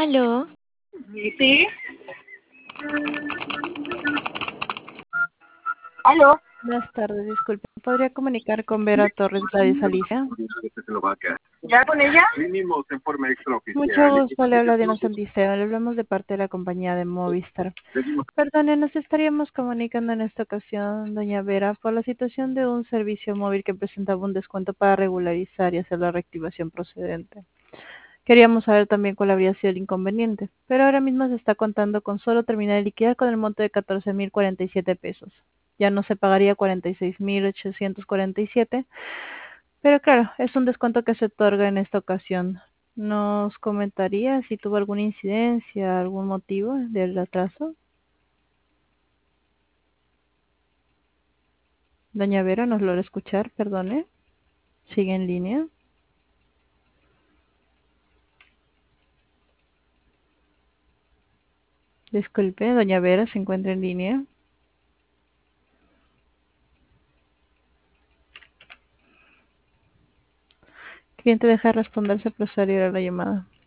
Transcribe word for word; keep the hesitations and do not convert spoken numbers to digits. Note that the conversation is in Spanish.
Aló, Sí. ¿Aló? Buenas tardes, disculpe. ¿Podría comunicar con Vera Torres Gladys Alicia? ¿Ya con ella? Mucho gusto, le habla Diana Santiseo. Le hablamos de parte de la compañía de Movistar. Perdone, nos estaríamos comunicando en esta ocasión, doña Vera, por la situación de un servicio móvil que presentaba un descuento para regularizar y hacer la reactivación procedente. Queríamos saber también cuál habría sido el inconveniente, pero ahora mismo se está contando con solo terminar de liquidar con el monto de catorce mil cuarenta y siete pesos. Ya no se pagaría cuarenta y seis mil ochocientos cuarenta y siete, pero claro, es un descuento que se otorga en esta ocasión. ¿Nos comentaría si tuvo alguna incidencia, algún motivo del atraso? Doña Vera, ¿nos logra escuchar? Perdone. ¿Sigue en línea? Disculpe, doña Vera, ¿se encuentra en línea? Cliente deja de responder, se procederá a la llamada.